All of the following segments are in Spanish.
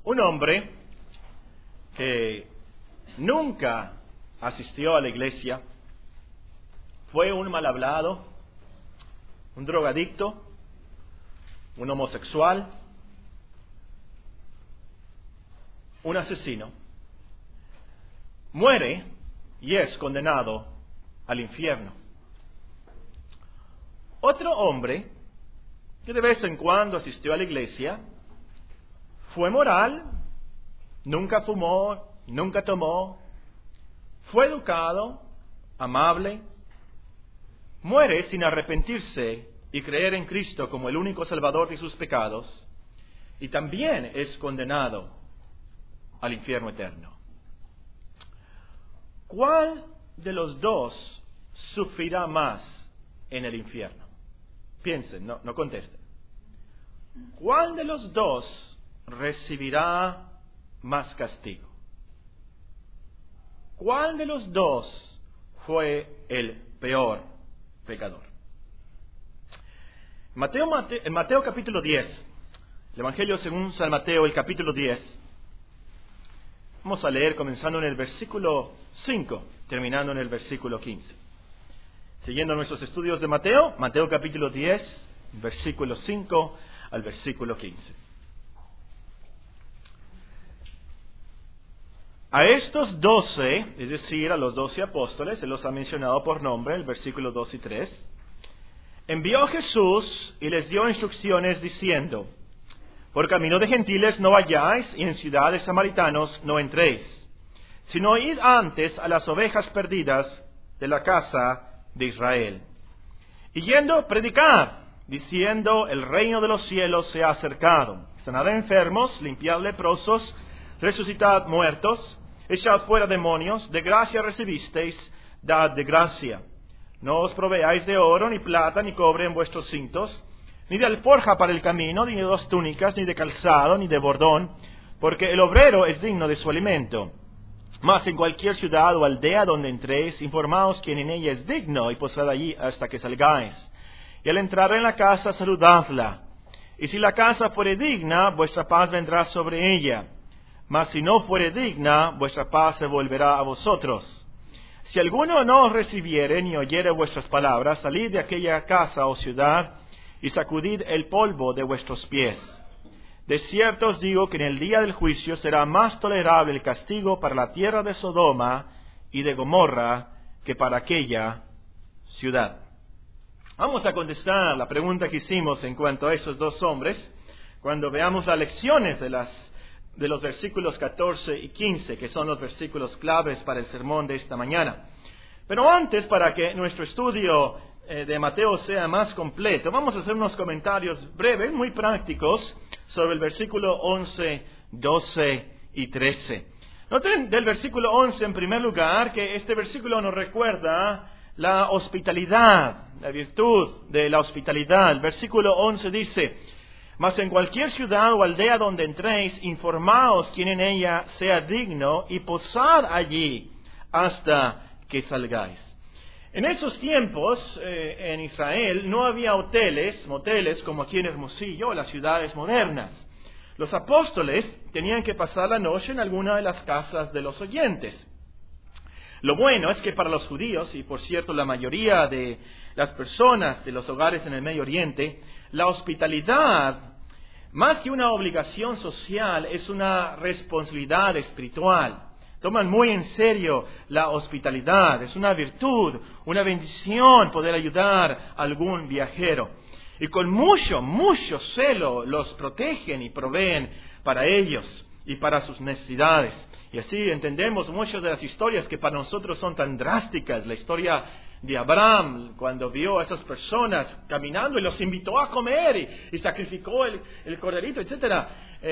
Un hombre que nunca asistió a la iglesia, fue un mal hablado, un drogadicto, un homosexual, un asesino, muere y es condenado al infierno. Otro hombre que de vez en cuando asistió a la iglesia, fue moral, nunca fumó, nunca tomó, fue educado, amable, muere sin arrepentirse y creer en Cristo como el único salvador de sus pecados, y también es condenado al infierno eterno. ¿Cuál de los dos sufrirá más en el infierno? Piensen, no contesten. ¿Cuál de los dos recibirá más castigo? ¿Cuál de los dos fue el peor pecador? En Mateo capítulo 10, el Evangelio según San Mateo, el capítulo 10, vamos a leer comenzando en el versículo 5, terminando en el versículo 15. Siguiendo nuestros estudios de Mateo, Mateo capítulo 10, versículo 5 al versículo 15. A estos 12, es decir, a los 12 apóstoles, Él los ha mencionado por nombre, el versículo 2 y 3, envió Jesús y les dio instrucciones diciendo: por camino de gentiles no vayáis y en ciudad de samaritanos no entréis, sino id antes a las ovejas perdidas de la casa de Israel. Y yendo, predicad, diciendo: el reino de los cielos se ha acercado. Sanad enfermos, limpiad leprosos, resucitad muertos, echad fuera demonios, de gracia recibisteis, dad de gracia. No os proveáis de oro, ni plata, ni cobre en vuestros cintos, ni de alforja para el camino, ni de 2 túnicas, ni de calzado, ni de bordón, porque el obrero es digno de su alimento. Mas en cualquier ciudad o aldea donde entréis, informaos quién en ella es digno, y posad allí hasta que salgáis. Y al entrar en la casa, saludadla. Y si la casa fuere digna, vuestra paz vendrá sobre ella. Mas si no fuere digna, vuestra paz se volverá a vosotros. Si alguno no os recibiere ni oyere vuestras palabras, salid de aquella casa o ciudad, y sacudid el polvo de vuestros pies. De cierto os digo que en el día del juicio será más tolerable el castigo para la tierra de Sodoma y de Gomorra que para aquella ciudad. Vamos a contestar la pregunta que hicimos en cuanto a esos 2 hombres cuando veamos las lecciones de los versículos 14 y 15, que son los versículos claves para el sermón de esta mañana. Pero antes, para que nuestro estudio de Mateo sea más completo, vamos a hacer unos comentarios breves, muy prácticos, sobre el versículo 11, 12 y 13. Noten del versículo 11, en primer lugar, que este versículo nos recuerda la hospitalidad, la virtud de la hospitalidad. El versículo 11 dice: mas en cualquier ciudad o aldea donde entréis, informaos quién en ella sea digno, y posad allí hasta que salgáis. En esos tiempos, en Israel, no había moteles como aquí en Hermosillo o las ciudades modernas. Los apóstoles tenían que pasar la noche en alguna de las casas de los oyentes. Lo bueno es que para los judíos, y por cierto la mayoría de las personas de los hogares en el Medio Oriente, la hospitalidad, más que una obligación social, es una responsabilidad espiritual. Toman muy en serio la hospitalidad. Es una virtud, una bendición poder ayudar a algún viajero. Y con mucho celo los protegen y proveen para ellos y para sus necesidades. Y así entendemos muchas de las historias que para nosotros son tan drásticas. La historia de Abraham, cuando vio a esas personas caminando y los invitó a comer y sacrificó el corderito, etc.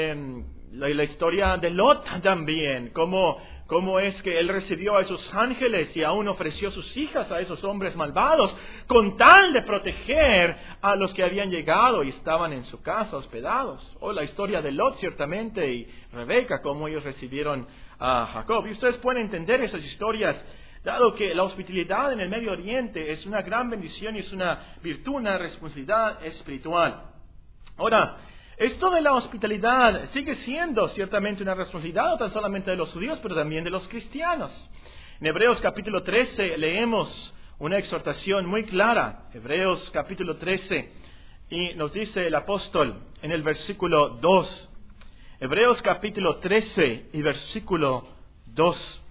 La historia de Lot también, cómo es que él recibió a esos ángeles y aún ofreció sus hijas a esos hombres malvados con tal de proteger a los que habían llegado y estaban en su casa hospedados. O la historia de Lot ciertamente y Rebeca, cómo ellos recibieron a Jacob. Y ustedes pueden entender esas historias, dado que la hospitalidad en el Medio Oriente es una gran bendición y es una virtud, una responsabilidad espiritual. Ahora, Esto de la hospitalidad sigue siendo ciertamente una responsabilidad no tan solamente de los judíos, pero también de los cristianos. En Hebreos capítulo 13 leemos una exhortación muy clara. Hebreos capítulo 13, y nos dice el apóstol en el versículo 2. Hebreos capítulo 13 y versículo 2.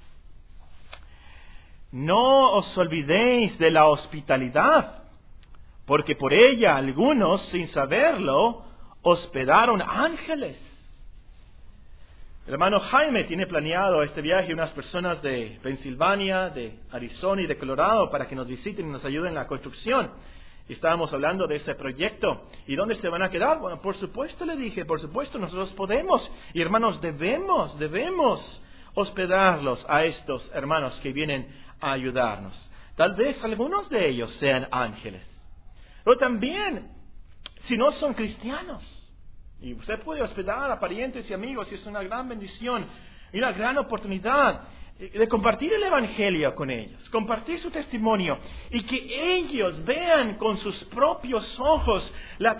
No os olvidéis de la hospitalidad, porque por ella algunos, sin saberlo, hospedaron ángeles. El hermano Jaime tiene planeado este viaje unas personas de Pensilvania, de Arizona y de Colorado para que nos visiten y nos ayuden en la construcción. Y estábamos hablando de ese proyecto. ¿Y dónde se van a quedar? Bueno, por supuesto, le dije, por supuesto, nosotros podemos. Y hermanos, debemos hospedarlos a estos hermanos que vienen a ayudarnos. Tal vez algunos de ellos sean ángeles. Pero también, si no son cristianos, y usted puede hospedar a parientes y amigos, y es una gran bendición y una gran oportunidad de compartir el Evangelio con ellos, compartir su testimonio, y que ellos vean con sus propios ojos la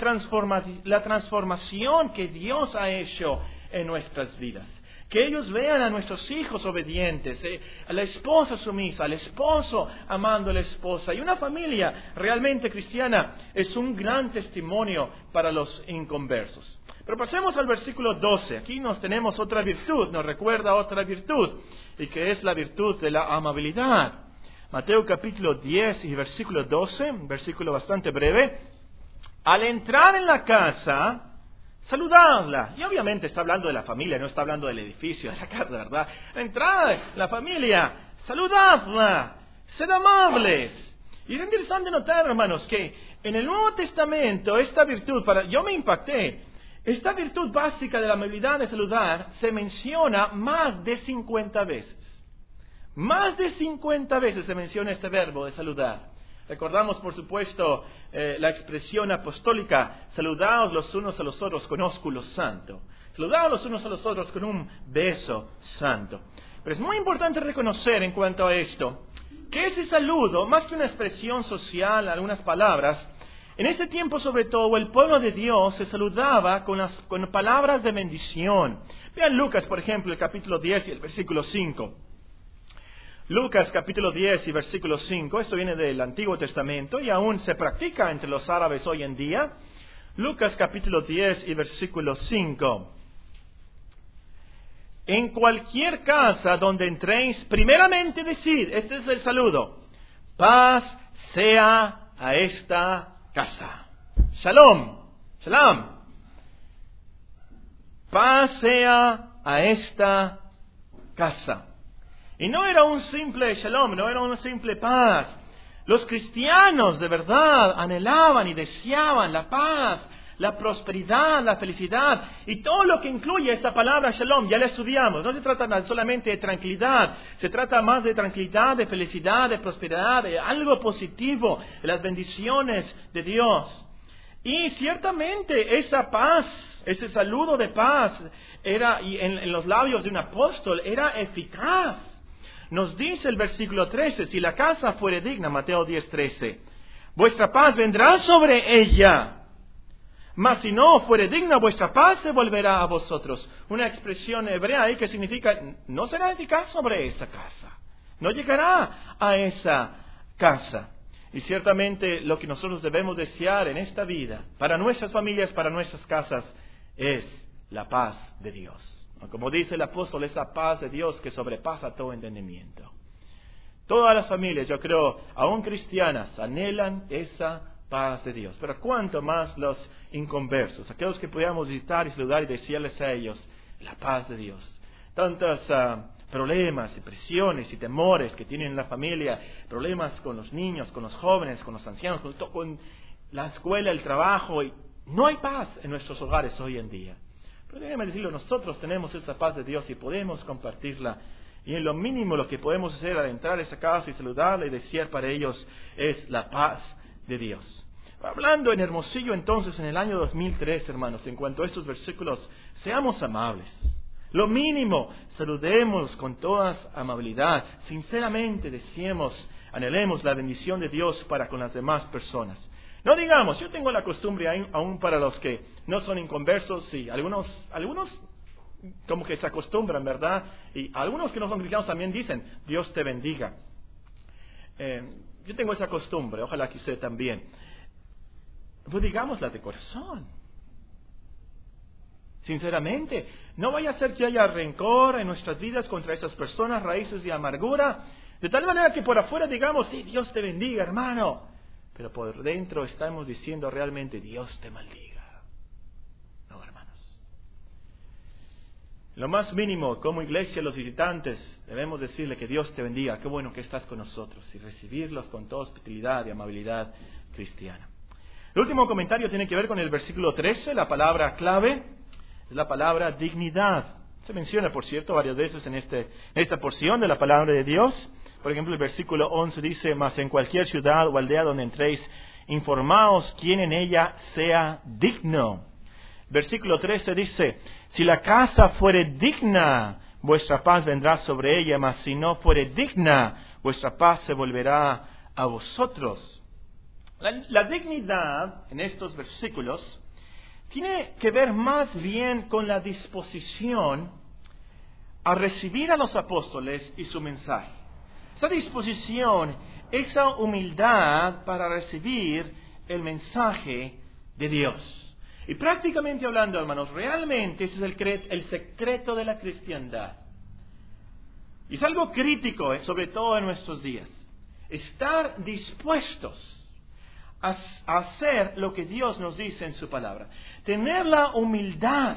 transformación que Dios ha hecho en nuestras vidas. Que ellos vean a nuestros hijos obedientes, a la esposa sumisa, al esposo amando a la esposa. Y una familia realmente cristiana es un gran testimonio para los inconversos. Pero pasemos al versículo 12. Aquí nos tenemos otra virtud, nos recuerda otra virtud, y que es la virtud de la amabilidad. Mateo capítulo 10 y versículo 12, un versículo bastante breve. Al entrar en la casa, saludadla. Y obviamente está hablando de la familia, no está hablando del edificio, de la casa, ¿verdad? Entrad, la familia, saludadla, sed amables. Y es interesante notar, hermanos, que en el Nuevo Testamento esta virtud, yo me impacté, esta virtud básica de la amabilidad de saludar se menciona más de 50 veces. Más de 50 veces se menciona este verbo de saludar. Recordamos, por supuesto, la expresión apostólica, saludaos los unos a los otros con ósculo santo. Saludaos los unos a los otros con un beso santo. Pero es muy importante reconocer en cuanto a esto, que ese saludo, más que una expresión social, algunas palabras, en ese tiempo sobre todo el pueblo de Dios se saludaba con palabras de bendición. Vean Lucas, por ejemplo, el capítulo 10 y el versículo 5. Lucas capítulo 10 y versículo 5, esto viene del Antiguo Testamento y aún se practica entre los árabes hoy en día. Lucas capítulo 10 y versículo 5. En cualquier casa donde entréis, primeramente decid, este es el saludo, paz sea a esta casa. Shalom, shalom. Paz sea a esta casa. Y no era un simple shalom, no era una simple paz. Los cristianos de verdad anhelaban y deseaban la paz, la prosperidad, la felicidad y todo lo que incluye esa palabra shalom. Ya la estudiamos. No se trata solamente de tranquilidad, se trata más de tranquilidad, de felicidad, de prosperidad, de algo positivo, de las bendiciones de Dios. Y ciertamente esa paz, ese saludo de paz, era en los labios de un apóstol, era eficaz. Nos dice el versículo 13, si la casa fuere digna, Mateo 10:13, vuestra paz vendrá sobre ella. Mas si no fuere digna, vuestra paz se volverá a vosotros. Una expresión hebrea ahí que significa, no será eficaz sobre esa casa. No llegará a esa casa. Y ciertamente lo que nosotros debemos desear en esta vida, para nuestras familias, para nuestras casas, es la paz de Dios. Como dice el apóstol, esa paz de Dios que sobrepasa todo entendimiento. Todas las familias, yo creo, aún cristianas, anhelan esa paz de Dios. Pero cuánto más los inconversos, aquellos que podamos visitar y saludar y decirles a ellos la paz de Dios. Tantos problemas y presiones y temores que tienen en la familia, problemas con los niños, con los jóvenes, con los ancianos, con la escuela, el trabajo. Y no hay paz en nuestros hogares hoy en día. Pero déjeme decirlo, nosotros tenemos esa paz de Dios y podemos compartirla. Y en lo mínimo lo que podemos hacer al entrar a esa casa y saludarla y desear para ellos es la paz de Dios. Hablando en Hermosillo entonces en el año 2003, hermanos, en cuanto a estos versículos, seamos amables. Lo mínimo, saludemos con toda amabilidad. Sinceramente deseemos, anhelemos la bendición de Dios para con las demás personas. No digamos, yo tengo la costumbre aún para los que no son inconversos, sí, algunos como que se acostumbran, ¿verdad? Y algunos que no son cristianos también dicen, Dios te bendiga. Yo tengo esa costumbre, ojalá que usted también. Pues digámosla de corazón. Sinceramente, no vaya a ser que haya rencor en nuestras vidas contra estas personas, raíces de amargura, de tal manera que por afuera digamos, sí, Dios te bendiga, hermano, pero por dentro estamos diciendo realmente, Dios te maldiga. No, hermanos. Lo más mínimo, como iglesia, los visitantes, debemos decirle que Dios te bendiga, qué bueno que estás con nosotros, y recibirlos con toda hospitalidad y amabilidad cristiana. El último comentario tiene que ver con el versículo 13, la palabra clave es la palabra dignidad. Se menciona, por cierto, varias veces en esta porción de la palabra de Dios. Por ejemplo, el versículo 11 dice, mas en cualquier ciudad o aldea donde entréis, informaos quién en ella sea digno. Versículo 13 dice, si la casa fuere digna, vuestra paz vendrá sobre ella, mas si no fuere digna, vuestra paz se volverá a vosotros. La dignidad en estos versículos tiene que ver más bien con la disposición a recibir a los apóstoles y su mensaje. Esa disposición, esa humildad para recibir el mensaje de Dios. Y prácticamente hablando, hermanos, realmente ese es el secreto de la cristiandad. Y es algo crítico, sobre todo en nuestros días. Estar dispuestos a hacer lo que Dios nos dice en su palabra. Tener la humildad,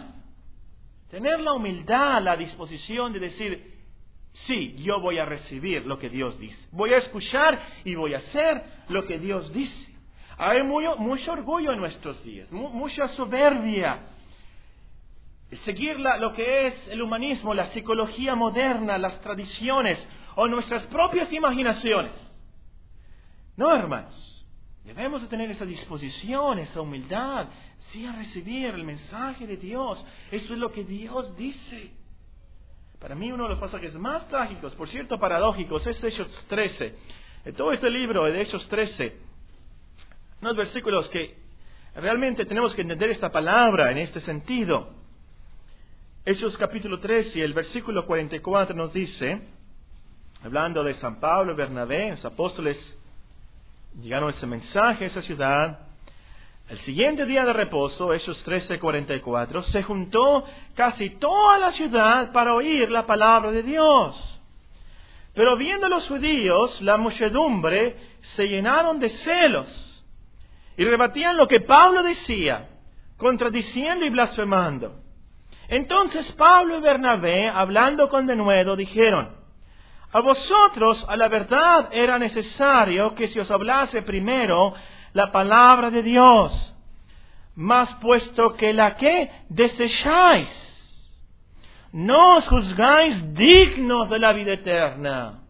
la disposición de decir, sí, yo voy a recibir lo que Dios dice. Voy a escuchar y voy a hacer lo que Dios dice. Hay mucho orgullo en nuestros días, mucha soberbia. Seguir lo que es el humanismo, la psicología moderna, las tradiciones o nuestras propias imaginaciones. No, hermanos. Debemos de tener esa disposición, esa humildad, sí, a recibir el mensaje de Dios. Eso es lo que Dios dice. Para mí uno de los pasajes más trágicos, por cierto paradójicos, es Hechos 13. En todo este libro de Hechos 13, unos versículos que realmente tenemos que entender esta palabra en este sentido. Hechos capítulo 13, el versículo 44 nos dice, hablando de San Pablo y Bernabé, los apóstoles llegaron ese mensaje a esa ciudad. El siguiente día de reposo, Hechos 13:44, se juntó casi toda la ciudad para oír la palabra de Dios. Pero viendo los judíos, la muchedumbre se llenaron de celos y rebatían lo que Pablo decía, contradiciendo y blasfemando. Entonces Pablo y Bernabé, hablando con denuedo, dijeron, a vosotros, a la verdad, era necesario que se os hablase primero la palabra de Dios. Mas puesto que la que desecháis, no os juzgáis dignos de la vida eterna.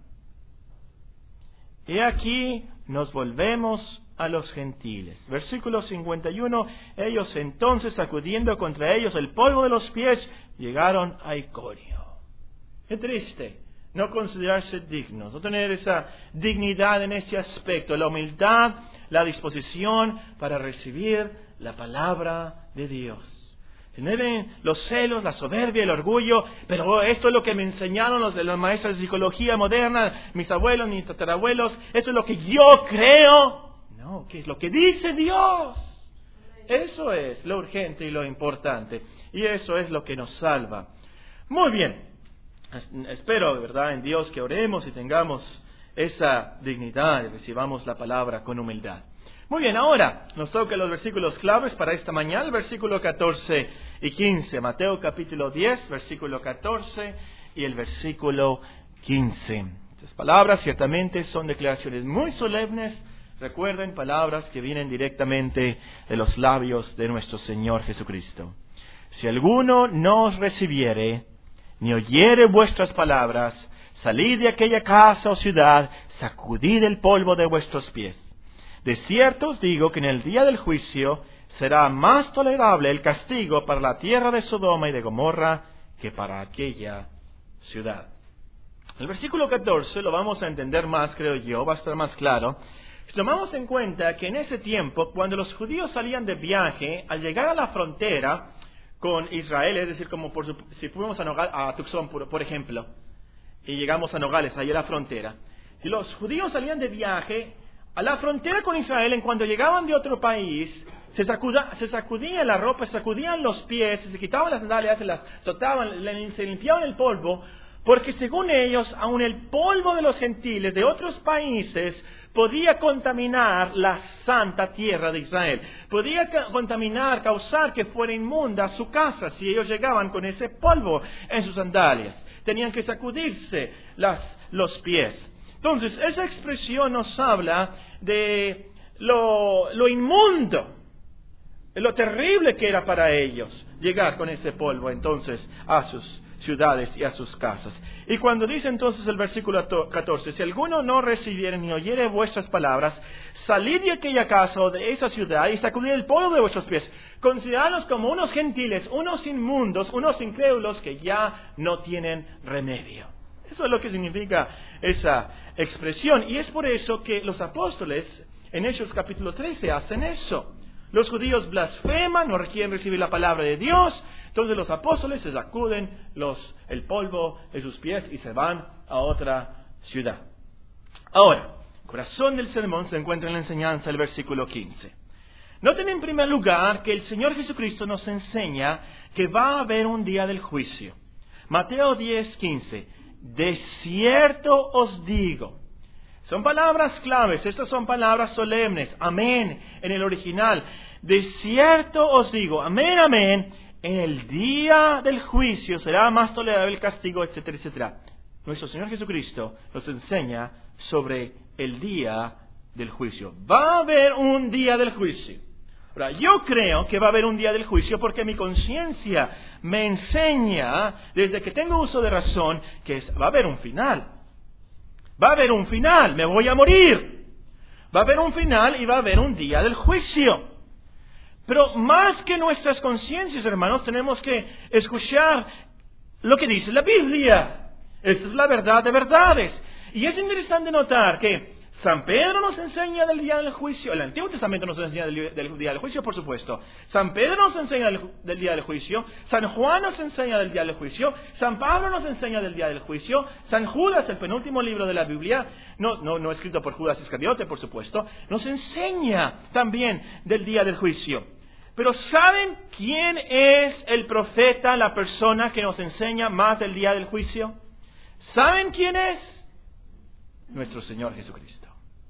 Y aquí nos volvemos a los gentiles. Versículo 51, ellos entonces, sacudiendo contra ellos el polvo de los pies, llegaron a Iconio. Qué triste. No considerarse dignos, no tener esa dignidad en ese aspecto, la humildad, la disposición para recibir la palabra de Dios. Tener los celos, la soberbia, el orgullo, pero esto es lo que me enseñaron los maestros de psicología moderna, mis abuelos, mis tatarabuelos, esto es lo que yo creo. No, ¿qué es lo que dice Dios? Eso es lo urgente y lo importante, y eso es lo que nos salva. Muy bien. Espero, de verdad, en Dios que oremos y tengamos esa dignidad y recibamos la palabra con humildad. Muy bien, ahora nos toca los versículos claves para esta mañana, el versículo 14 y 15. Mateo capítulo 10, versículo 14 y el versículo 15. Estas palabras ciertamente son declaraciones muy solemnes. Recuerden, palabras que vienen directamente de los labios de nuestro Señor Jesucristo. Si alguno no os recibiere, ni oyere vuestras palabras, salid de aquella casa o ciudad, sacudid el polvo de vuestros pies. De cierto os digo que en el día del juicio será más tolerable el castigo para la tierra de Sodoma y de Gomorra que para aquella ciudad. El versículo 14 lo vamos a entender más, creo yo, va a estar más claro. Si tomamos en cuenta que en ese tiempo, cuando los judíos salían de viaje, al llegar a la frontera con Israel, es decir, como si fuéramos a Tucson, por ejemplo, y llegamos a Nogales, ahí a la frontera. Si los judíos salían de viaje a la frontera con Israel, en cuando llegaban de otro país, se sacudían la ropa, se sacudían los pies, se quitaban las sandalias, se las azotaban, se limpiaban el polvo, porque según ellos, aun el polvo de los gentiles de otros países podía contaminar la santa tierra de Israel. Podía contaminar, causar que fuera inmunda su casa si ellos llegaban con ese polvo en sus sandalias. Tenían que sacudirse los pies. Entonces, esa expresión nos habla de lo inmundo, lo terrible que era para ellos llegar con ese polvo entonces a sus ciudades y a sus casas. Y cuando dice entonces el versículo 14, si alguno no recibiere ni oyere vuestras palabras, salid de aquella casa o de esa ciudad y sacudid el polvo de vuestros pies. Consideradlos como unos gentiles, unos inmundos, unos incrédulos que ya no tienen remedio. Eso es lo que significa esa expresión. Y es por eso que los apóstoles en Hechos capítulo 13 hacen eso. Los judíos blasfeman, no quieren recibir la palabra de Dios. Entonces los apóstoles se sacuden el polvo de sus pies y se van a otra ciudad. Ahora, el corazón del sermón se encuentra en la enseñanza del versículo 15. Noten en primer lugar que el Señor Jesucristo nos enseña que va a haber un día del juicio. Mateo 10:15. De cierto os digo. Son palabras claves, estas son palabras solemnes. Amén, en el original. De cierto os digo, amén, amén, en el día del juicio será más tolerable el castigo, etcétera, etcétera. Nuestro Señor Jesucristo nos enseña sobre el día del juicio. Va a haber un día del juicio. Ahora, yo creo que va a haber un día del juicio porque mi conciencia me enseña, desde que tengo uso de razón, que va a haber un final. Va a haber un final, me voy a morir. Va a haber un final y va a haber un día del juicio. Pero más que nuestras conciencias, hermanos, tenemos que escuchar lo que dice la Biblia. Esta es la verdad de verdades. Y es interesante notar que San Pedro nos enseña del día del juicio. El Antiguo Testamento nos enseña del día del juicio, por supuesto. San Pedro nos enseña del día del juicio. San Juan nos enseña del día del juicio. San Pablo nos enseña del día del juicio. San Judas, el penúltimo libro de la Biblia, no escrito por Judas Iscariote, por supuesto, nos enseña también del día del juicio. Pero ¿saben quién es el profeta, la persona que nos enseña más del día del juicio? ¿Saben quién es? Nuestro Señor Jesucristo.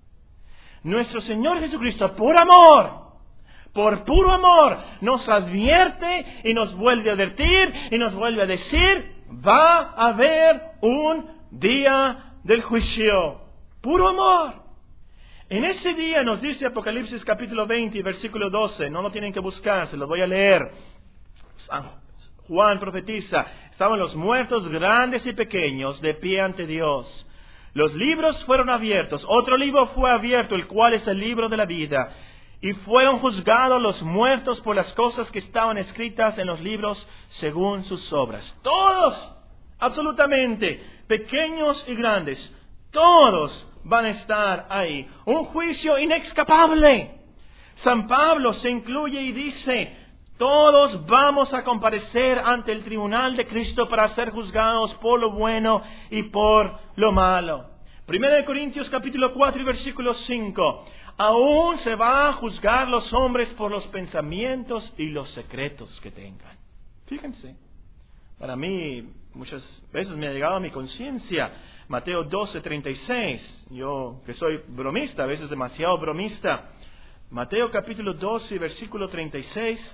Nuestro Señor Jesucristo, por amor, por puro amor, nos advierte y nos vuelve a advertir y nos vuelve a decir, va a haber un día del juicio. Puro amor. En ese día nos dice Apocalipsis capítulo 20, versículo 12, no lo tienen que buscar, se lo voy a leer. San Juan profetiza, estaban los muertos grandes y pequeños de pie ante Dios. Los libros fueron abiertos, otro libro fue abierto, el cual es el libro de la vida. Y fueron juzgados los muertos por las cosas que estaban escritas en los libros según sus obras. Todos, absolutamente, pequeños y grandes, todos van a estar ahí. Un juicio inescapable. San Pablo se incluye y dice, todos vamos a comparecer ante el tribunal de Cristo para ser juzgados por lo bueno y por lo malo. 1 Corintios capítulo 4 y versículo 5. Aún se va a juzgar los hombres por los pensamientos y los secretos que tengan. Fíjense, para mí muchas veces me ha llegado a mi conciencia Mateo 12:36. Yo que soy bromista, a veces demasiado bromista. Mateo capítulo 12 versículo 36.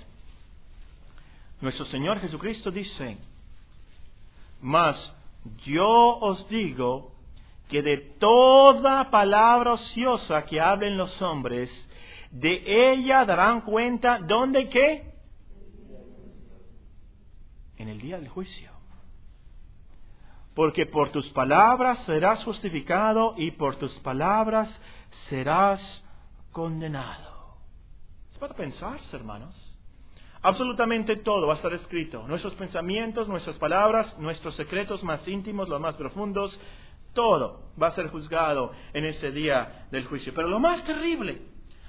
Nuestro Señor Jesucristo dice, mas yo os digo que de toda palabra ociosa que hablen los hombres, de ella darán cuenta, ¿dónde y qué? En el día del juicio. Porque por tus palabras serás justificado y por tus palabras serás condenado. Es para pensar, hermanos. Absolutamente todo va a estar escrito. Nuestros pensamientos, nuestras palabras, nuestros secretos más íntimos, los más profundos, todo va a ser juzgado en ese día del juicio. Pero lo más terrible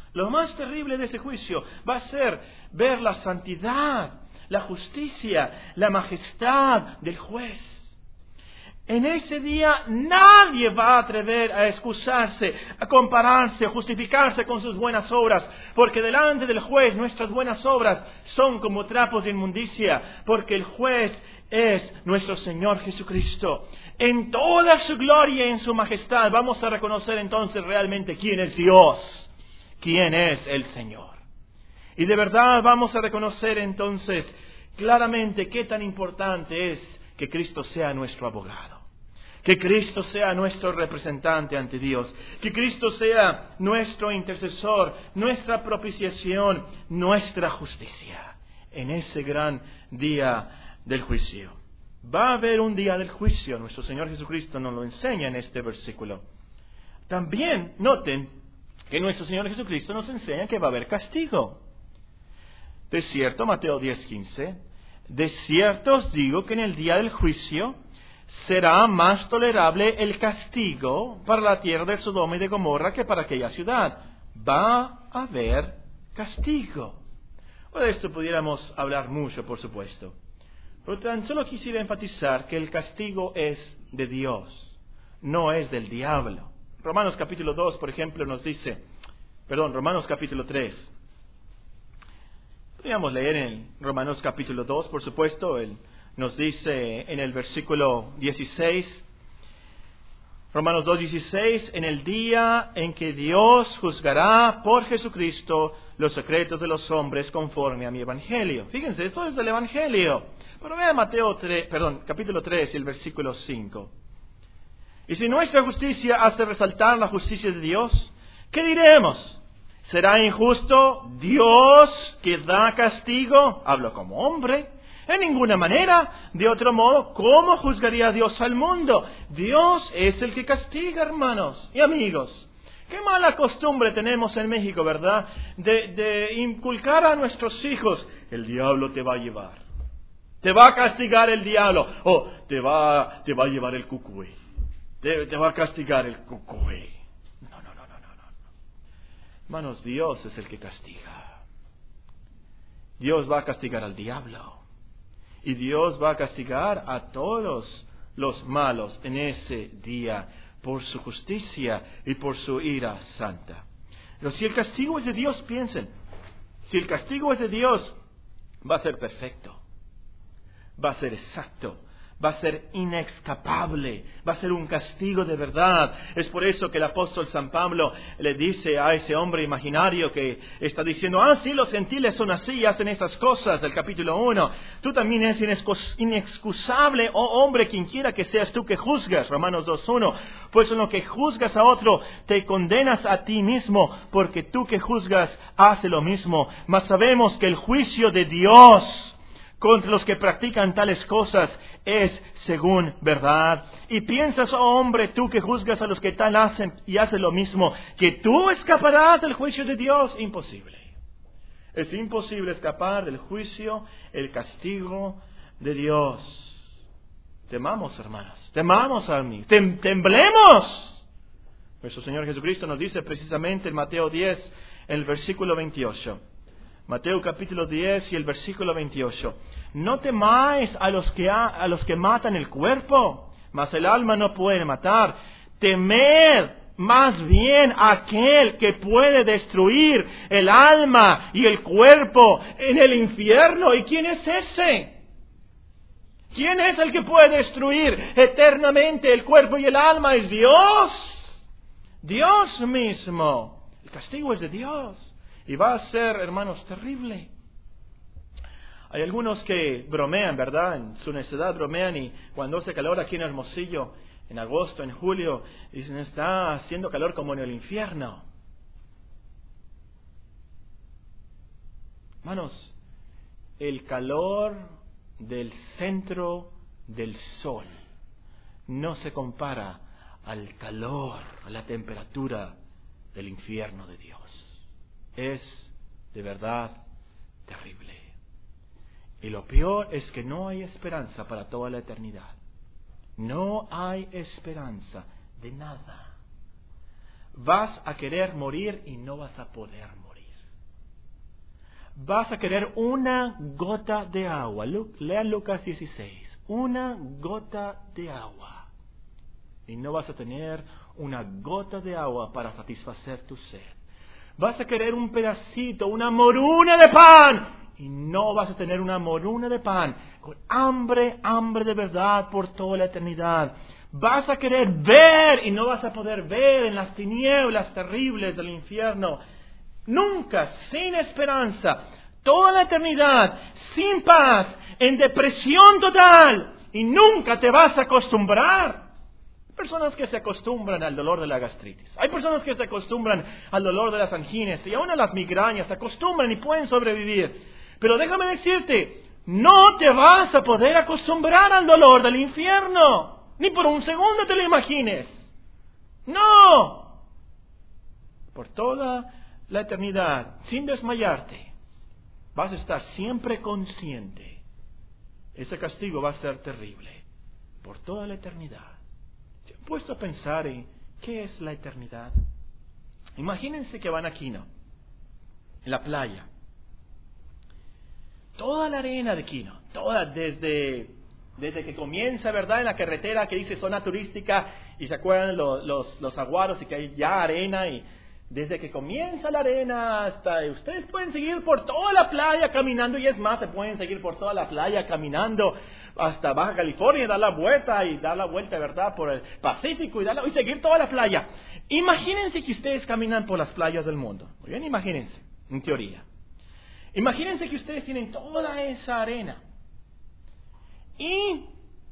de ese juicio va a ser ver la santidad, la justicia, la majestad del juez. En ese día nadie va a atrever a excusarse, a compararse, a justificarse con sus buenas obras, porque delante del juez nuestras buenas obras son como trapos de inmundicia, porque el juez es nuestro Señor Jesucristo. En toda su gloria y en su majestad vamos a reconocer entonces realmente quién es Dios, quién es el Señor. Y de verdad vamos a reconocer entonces claramente qué tan importante es que Cristo sea nuestro abogado. Que Cristo sea nuestro representante ante Dios. Que Cristo sea nuestro intercesor, nuestra propiciación, nuestra justicia. En ese gran día del juicio. Va a haber un día del juicio. Nuestro Señor Jesucristo nos lo enseña en este versículo. También noten que nuestro Señor Jesucristo nos enseña que va a haber castigo. De cierto, Mateo 10:15, de cierto os digo que en el día del juicio será más tolerable el castigo para la tierra de Sodoma y de Gomorra que para aquella ciudad. Va a haber castigo. De esto pudiéramos hablar mucho, por supuesto. Pero tan solo quisiera enfatizar que el castigo es de Dios, no es del diablo. Romanos capítulo 2, por ejemplo, nos dice, Romanos capítulo 3. Podríamos leer en Romanos capítulo 2, por supuesto, nos dice en el versículo 16, Romanos 2:16, en el día en que Dios juzgará por Jesucristo los secretos de los hombres conforme a mi evangelio. Fíjense, esto es del evangelio. Pero vean capítulo 3 y el versículo 5. Y si nuestra justicia hace resaltar la justicia de Dios, ¿qué diremos? ¿Será injusto Dios que da castigo? Hablo como hombre. En ninguna manera. De otro modo, ¿cómo juzgaría Dios al mundo? Dios es el que castiga, hermanos y amigos. Qué mala costumbre tenemos en México, ¿verdad? De inculcar a nuestros hijos, el diablo te va a llevar. Te va a castigar el diablo. O te va a llevar el cucuy. Te va a castigar el cucuy. No. Hermanos, Dios es el que castiga. Dios va a castigar al diablo. Y Dios va a castigar a todos los malos en ese día por su justicia y por su ira santa. Pero si el castigo es de Dios, piensen, si el castigo es de Dios, va a ser perfecto, va a ser exacto, va a ser inescapable, va a ser un castigo de verdad. Es por eso que el apóstol San Pablo le dice a ese hombre imaginario que está diciendo, sí, los gentiles son así y hacen esas cosas, del capítulo 1. Tú también eres inexcusable, oh hombre, quien quiera que seas tú que juzgas, Romanos 2:1. Pues en lo que juzgas a otro, te condenas a ti mismo, porque tú que juzgas, hace lo mismo. Mas sabemos que el juicio de Dios contra los que practican tales cosas es según verdad. Y piensas, oh hombre, tú que juzgas a los que tal hacen y haces lo mismo, que tú escaparás del juicio de Dios. Imposible. Es imposible escapar del juicio, el castigo de Dios. Temamos, hermanos, temamos a mí, temblemos. Nuestro Señor Jesucristo nos dice precisamente en Mateo 10, el versículo 28. Mateo capítulo 10 y el versículo 28. No temáis a los que matan el cuerpo, mas el alma no puede matar. Temed más bien a aquel que puede destruir el alma y el cuerpo en el infierno. ¿Y quién es ese? ¿Quién es el que puede destruir eternamente el cuerpo y el alma? Es Dios. Dios mismo. El castigo es de Dios. Y va a ser, hermanos, terrible. Hay algunos que bromean, ¿verdad? En su necedad bromean y cuando hace calor aquí en Hermosillo, en agosto, en julio, dicen, está haciendo calor como en el infierno. Hermanos, el calor del centro del sol no se compara al calor, a la temperatura del infierno de Dios. Es de verdad terrible. Y lo peor es que no hay esperanza para toda la eternidad. No hay esperanza De nada. Vas a querer morir y no vas a poder morir. Vas a querer una gota de agua. Lean Lucas 16. Una gota de agua. Y no vas a tener una gota de agua para satisfacer tu sed. Vas a querer un pedacito, una moruna de pan. Y no vas a tener una moruna de pan. Con hambre, hambre de verdad por toda la eternidad. Vas a querer ver y no vas a poder ver en las tinieblas terribles del infierno. Nunca, sin esperanza, toda la eternidad, sin paz, en depresión total. Y nunca te vas a acostumbrar. Hay personas que se acostumbran al dolor de la gastritis. Hay personas que se acostumbran al dolor de las angines y aún a las migrañas. Se acostumbran y pueden sobrevivir. Pero déjame decirte, no te vas a poder acostumbrar al dolor del infierno. Ni por un segundo te lo imagines. No. Por toda la eternidad, sin desmayarte, vas a estar siempre consciente. Ese castigo va a ser terrible. Por toda la eternidad. ¿Se han puesto a pensar en qué es la eternidad? Imagínense que van a Quino, en la playa. Toda la arena de Quino, toda desde que comienza, ¿verdad?, en la carretera que dice zona turística, y se acuerdan los aguaros y que hay ya arena, y desde que comienza la arena hasta, ustedes pueden seguir por toda la playa caminando, y es más, se pueden seguir por toda la playa caminando hasta Baja California, y dar la vuelta, ¿verdad?, por el Pacífico, y seguir toda la playa. Imagínense que ustedes caminan por las playas del mundo. Muy bien, imagínense, en teoría. Imagínense que ustedes tienen toda esa arena. Y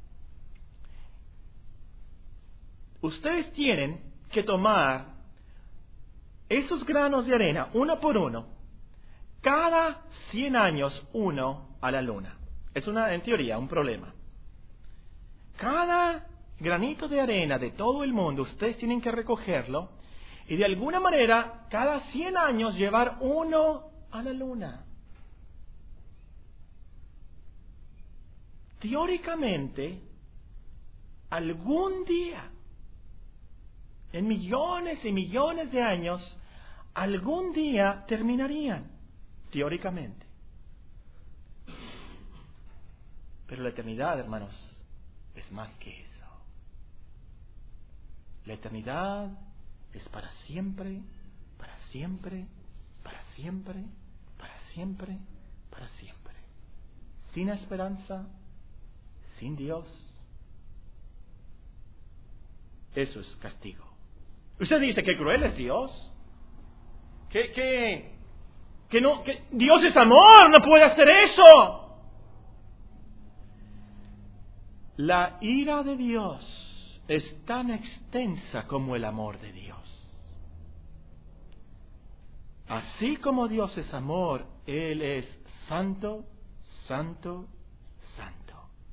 ustedes tienen que tomar esos granos de arena, uno por uno, cada 100 años, uno a la luna. Es en teoría, un problema. Cada granito de arena de todo el mundo, ustedes tienen que recogerlo y de alguna manera, cada 100 años, llevar uno a la luna. Teóricamente, algún día, en millones y millones de años, algún día terminarían, teóricamente. Pero la eternidad, hermanos, es más que eso. La eternidad es para siempre, para siempre, para siempre, para siempre, para siempre. Sin esperanza, sin Dios. Eso es castigo. Usted dice que cruel es Dios. Que Dios es amor, no puede hacer eso. La ira de Dios es tan extensa como el amor de Dios. Así como Dios es amor, Él es santo, santo, santo.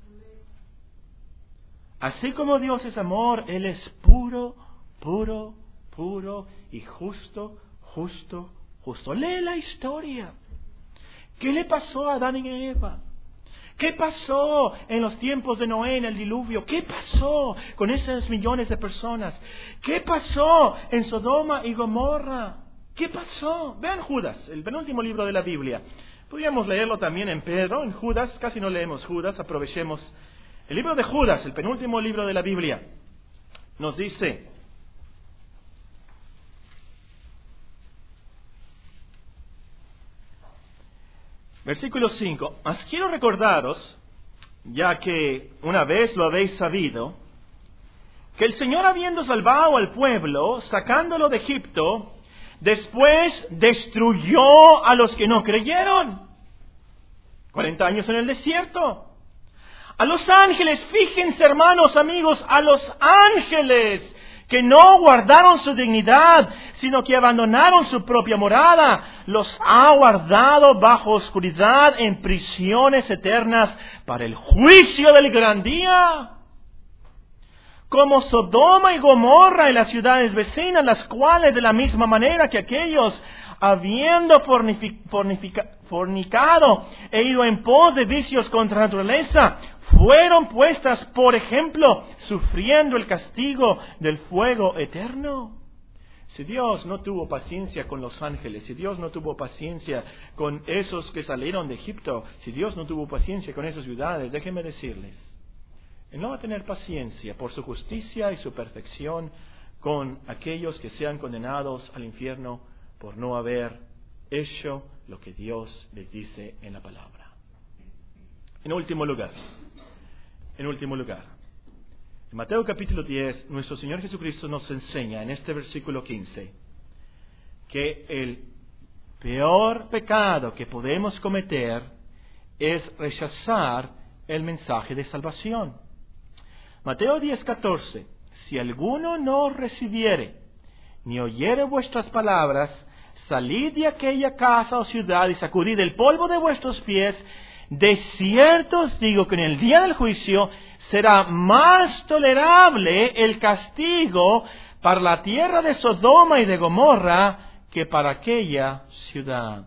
Así como Dios es amor, Él es puro, puro, puro y justo, justo, justo. Lee la historia. ¿Qué le pasó a Adán y a Eva? ¿Qué pasó en los tiempos de Noé, en el diluvio? ¿Qué pasó con esos millones de personas? ¿Qué pasó en Sodoma y Gomorra? ¿Qué pasó? Vean Judas, el penúltimo libro de la Biblia. Podríamos leerlo también en Pedro, en Judas. Casi no leemos Judas, aprovechemos. El libro de Judas, el penúltimo libro de la Biblia, nos dice: versículo 5. Mas quiero recordaros, ya que una vez lo habéis sabido, que el Señor, habiendo salvado al pueblo, sacándolo de Egipto, después destruyó a los que no creyeron. 40 años en el desierto. A los ángeles, fíjense, hermanos, amigos, a los ángeles que no guardaron su dignidad, sino que abandonaron su propia morada, los ha guardado bajo oscuridad en prisiones eternas para el juicio del gran día. Como Sodoma y Gomorra y las ciudades vecinas, las cuales de la misma manera que aquellos habiendo fornicado e ido en pos de vicios contra la naturaleza, fueron puestas, por ejemplo, sufriendo el castigo del fuego eterno. Si Dios no tuvo paciencia con los ángeles, si Dios no tuvo paciencia con esos que salieron de Egipto, si Dios no tuvo paciencia con esas ciudades, déjenme decirles, Él no va a tener paciencia por su justicia y su perfección con aquellos que sean condenados al infierno por no haber hecho lo que Dios les dice en la palabra. En último lugar, en Mateo capítulo 10, nuestro Señor Jesucristo nos enseña en este versículo 15 que el peor pecado que podemos cometer es rechazar el mensaje de salvación. Mateo 10:14, si alguno no recibiere ni oyere vuestras palabras, salid de aquella casa o ciudad y sacudid el polvo de vuestros pies. De cierto os digo que en el día del juicio será más tolerable el castigo para la tierra de Sodoma y de Gomorra que para aquella ciudad.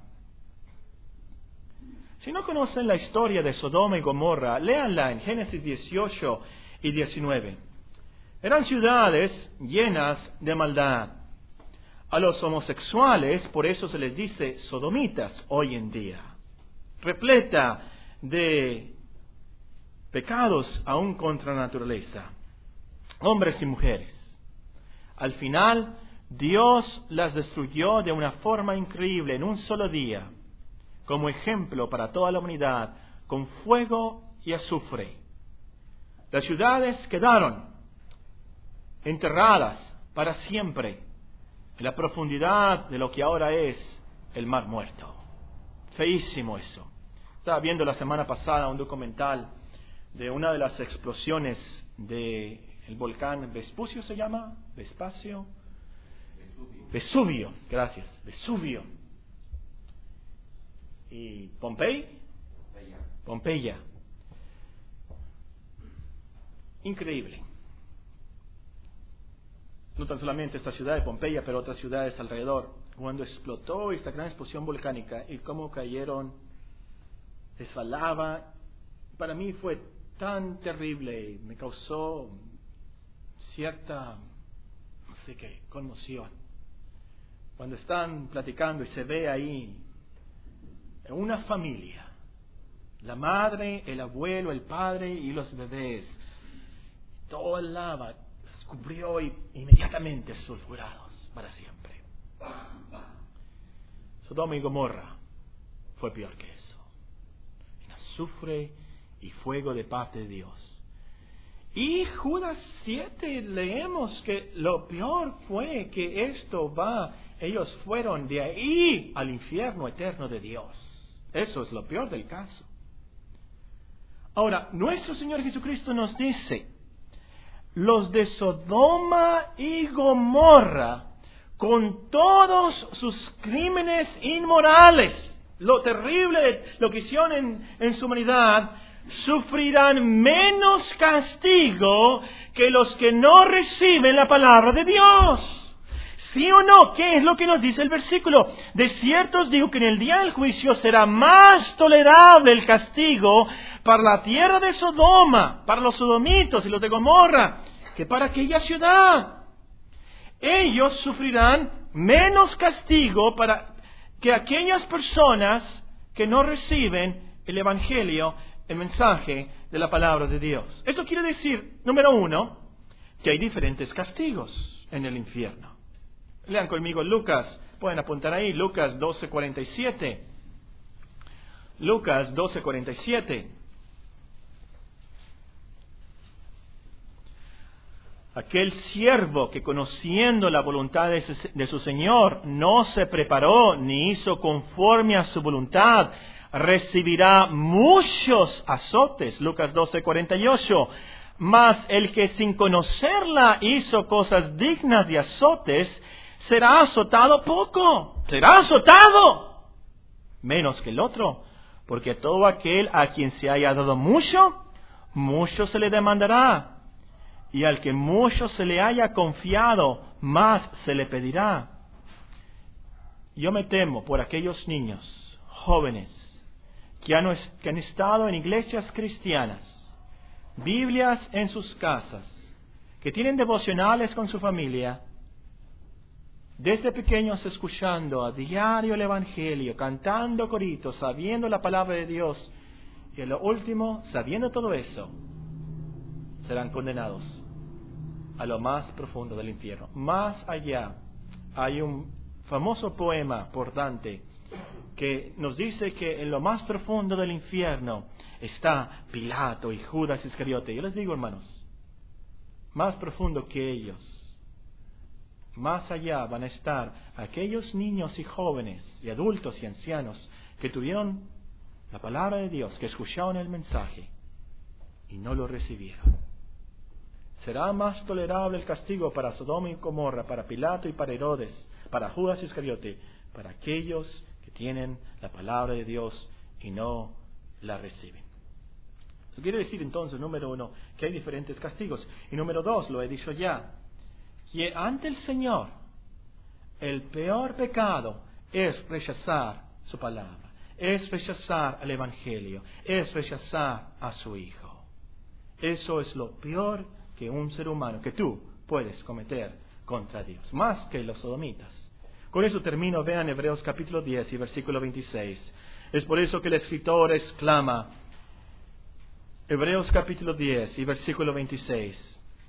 Si no conocen la historia de Sodoma y Gomorra, léanla en Génesis 18 y 19. Eran ciudades llenas de maldad. A los homosexuales, por eso se les dice sodomitas hoy en día. Repleta de pecados aún contra la naturaleza. Hombres y mujeres. Al final, Dios las destruyó de una forma increíble en un solo día, como ejemplo para toda la humanidad, con fuego y azufre. Las ciudades quedaron enterradas para siempre en la profundidad de lo que ahora es el Mar Muerto. Feísimo eso. Estaba viendo la semana pasada un documental de una de las explosiones del volcán Vespucio, ¿se llama? Vesubio, gracias, Vesubio. ¿Y Pompeya. Increíble. No tan solamente esta ciudad de Pompeya, pero otras ciudades alrededor. Cuando explotó esta gran explosión volcánica y cómo cayeron, resbalaba, para mí fue tan terrible y me causó cierta, no sé qué, conmoción. Cuando están platicando y se ve ahí una familia, la madre, el abuelo, el padre y los bebés, toda el lava cubrió y inmediatamente sulfurados para siempre. Sodoma y Gomorra fue peor que eso. En azufre y fuego de parte de Dios. Y Judas 7 leemos que lo peor fue que ellos fueron de ahí al infierno eterno de Dios. Eso es lo peor del caso. Ahora, nuestro Señor Jesucristo nos dice, los de Sodoma y Gomorra, con todos sus crímenes inmorales, lo terrible de lo que hicieron en su humanidad, sufrirán menos castigo que los que no reciben la palabra de Dios. ¿Sí o no? ¿Qué es lo que nos dice el versículo? De cierto os digo que en el día del juicio será más tolerable el castigo para la tierra de Sodoma, para los sodomitos y los de Gomorra, que para aquella ciudad. Ellos sufrirán menos castigo que aquellas personas que no reciben el Evangelio, el mensaje de la palabra de Dios. Eso quiere decir, número 1, que hay diferentes castigos en el infierno. Lean conmigo Lucas, pueden apuntar ahí, Lucas 12:47. Lucas 12:47. Aquel siervo que conociendo la voluntad de su Señor no se preparó ni hizo conforme a su voluntad, recibirá muchos azotes. Lucas 12:48. Mas el que sin conocerla hizo cosas dignas de azotes, será azotado poco. Será azotado menos que el otro. Porque todo aquel a quien se haya dado mucho, mucho se le demandará. Y al que mucho se le haya confiado, más se le pedirá. yo me temo por aquellos niños, jóvenes, que han estado en iglesias cristianas, Biblias en sus casas, que tienen devocionales con su familia, desde pequeños escuchando a diario el Evangelio, cantando coritos, sabiendo la palabra de Dios, y en lo último, sabiendo todo eso, serán condenados a lo más profundo del infierno. Más allá, hay un famoso poema por Dante que nos dice que en lo más profundo del infierno está Pilato y Judas Iscariote. Yo les digo, hermanos, más profundo que ellos, más allá van a estar aquellos niños y jóvenes y adultos y ancianos que tuvieron la palabra de Dios, que escucharon el mensaje y no lo recibieron. Será más tolerable el castigo para Sodoma y Gomorra, para Pilato y para Herodes, para Judas Iscariote, para aquellos que tienen la palabra de Dios y no la reciben. Eso quiere decir entonces, número 1, que hay diferentes castigos. Y número 2, lo he dicho ya, que ante el Señor el peor pecado es rechazar su palabra, es rechazar el Evangelio, es rechazar a su Hijo. Eso es lo peor que un ser humano, que tú puedes cometer contra Dios, más que los sodomitas. Con eso termino. Vean Hebreos capítulo 10 y versículo 26. Es por eso que el escritor exclama, Hebreos capítulo 10 y versículo 26.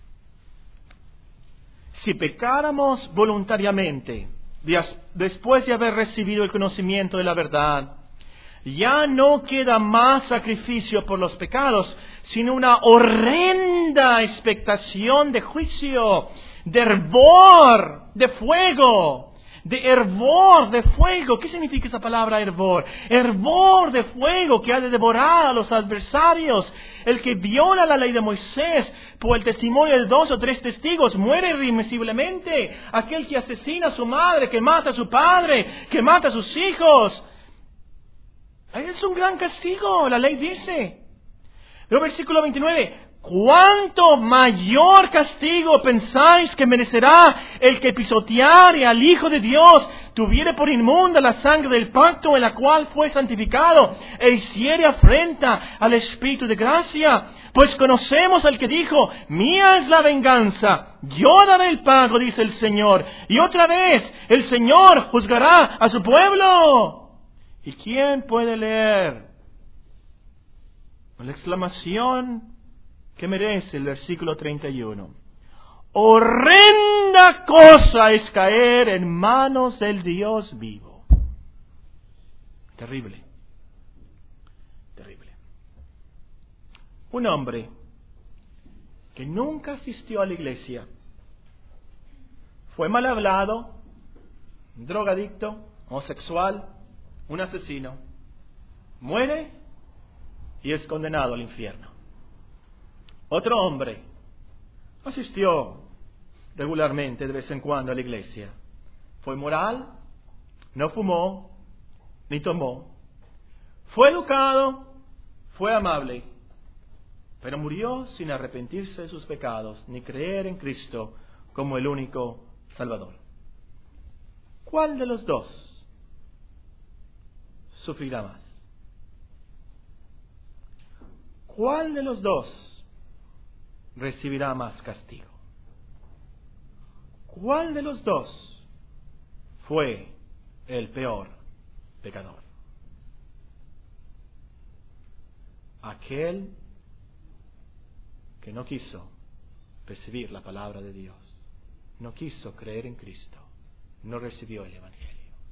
Si pecáramos voluntariamente, después de haber recibido el conocimiento de la verdad, ya no queda más sacrificio por los pecados, sino una horrenda expectación de juicio, de hervor, de fuego, de hervor, de fuego. ¿Qué significa esa palabra hervor? Hervor de fuego que ha de devorar a los adversarios. El que viola la ley de Moisés por el testimonio de 2 o 3 testigos muere irremisiblemente. Aquel que asesina a su madre, que mata a su padre, que mata a sus hijos. Es un gran castigo, la ley dice. Pero versículo 29, ¿cuánto mayor castigo pensáis que merecerá el que pisoteare al Hijo de Dios, tuviere por inmunda la sangre del pacto en la cual fue santificado, e hiciere afrenta al Espíritu de gracia? Pues conocemos al que dijo, mía es la venganza, yo daré el pago, dice el Señor. Y otra vez, el Señor juzgará a su pueblo. ¿Y quién puede leer la exclamación que merece el versículo 31? Horrenda cosa es caer en manos del Dios vivo. Terrible, terrible. Un hombre que nunca asistió a la iglesia, fue mal hablado, drogadicto, homosexual, un asesino, muere y es condenado al infierno. Otro hombre asistió regularmente de vez en cuando a la iglesia, fue moral, no fumó ni tomó, fue educado, fue amable, pero murió sin arrepentirse de sus pecados ni creer en Cristo como el único Salvador. ¿Cuál de los dos sufrirá más? ¿Cuál de los dos recibirá más castigo? ¿Cuál de los dos fue el peor pecador? Aquel que no quiso recibir la palabra de Dios, no quiso creer en Cristo, no recibió el Evangelio.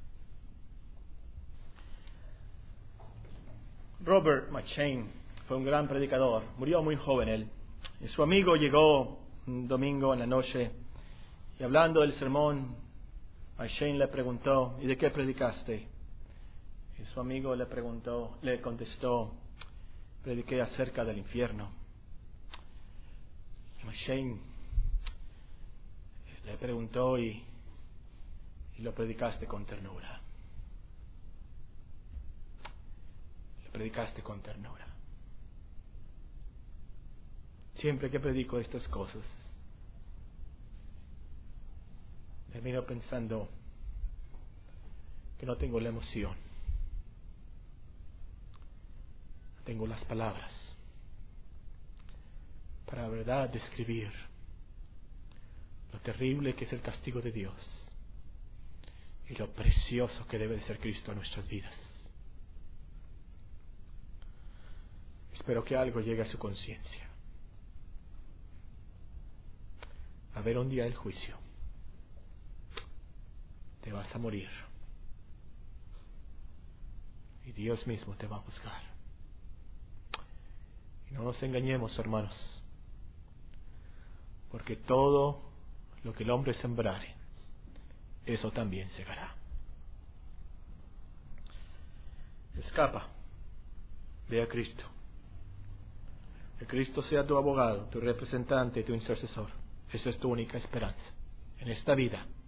Robert McCheyne fue un gran predicador, murió muy joven él. Y su amigo llegó un domingo en la noche y hablando del sermón, McCheyne le preguntó, ¿y de qué predicaste? Y su amigo le contestó, prediqué acerca del infierno. Y McCheyne le preguntó, y lo predicaste con ternura. Lo predicaste con ternura. Siempre que predico estas cosas, termino pensando, que no tengo la emoción, no tengo las palabras para la verdad describir lo terrible que es el castigo de Dios y lo precioso que debe de ser Cristo en nuestras vidas. Espero que algo llegue a su conciencia. Va a haber un día del juicio. Te vas a morir. Y Dios mismo te va a juzgar. Y no nos engañemos, hermanos, porque todo lo que el hombre sembrare, eso también segará. Escapa. Ve a Cristo. Que Cristo sea tu abogado, tu representante, tu intercesor. Esa es tu única esperanza en esta vida